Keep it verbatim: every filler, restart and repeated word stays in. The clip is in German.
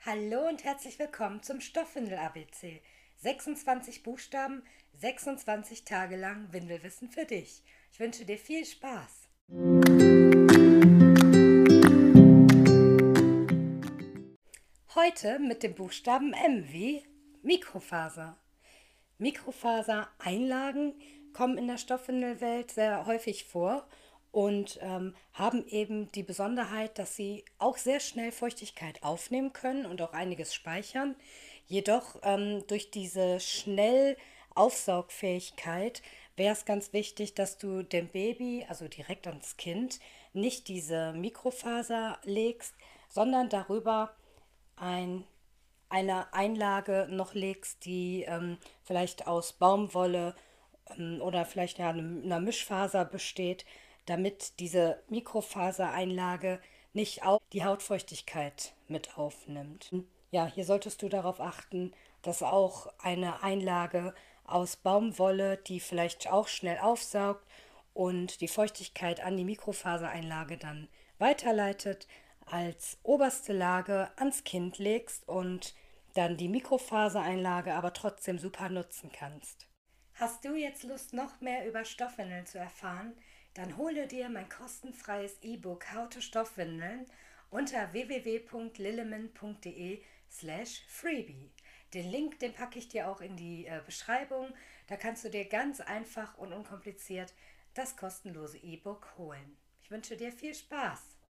Hallo und herzlich willkommen zum Stoffwindel-A B C. sechsundzwanzig Buchstaben, sechsundzwanzig Tage lang Windelwissen für dich. Ich wünsche dir viel Spaß. Heute mit dem Buchstaben M wie Mikrofaser. Mikrofasereinlagen kommen in der Stoffwindelwelt sehr häufig vor und ähm, haben eben die Besonderheit, dass sie auch sehr schnell Feuchtigkeit aufnehmen können und auch einiges speichern. Jedoch ähm, durch diese Schnellaufsaugfähigkeit wäre es ganz wichtig, dass du dem Baby, also direkt ans Kind, nicht diese Mikrofaser legst, sondern darüber ein eine Einlage noch legst, die ähm, vielleicht aus Baumwolle ähm, oder vielleicht ja, einer Mischfaser besteht, damit diese Mikrofasereinlage nicht auch die Hautfeuchtigkeit mit aufnimmt. Ja, hier solltest du darauf achten, dass auch eine Einlage aus Baumwolle, die vielleicht auch schnell aufsaugt und die Feuchtigkeit an die Mikrofasereinlage dann weiterleitet, als oberste Lage ans Kind legst und dann die Mikrofasereinlage aber trotzdem super nutzen kannst. Hast du jetzt Lust, noch mehr über Stoffwindeln zu erfahren? Dann hole dir mein kostenfreies E-Book How to Stoffwindeln unter w w w punkt lilleman punkt de slash freebie. Den Link, den packe ich dir auch in die äh, Beschreibung. Da kannst du dir ganz einfach und unkompliziert das kostenlose E-Book holen. Ich wünsche dir viel Spaß.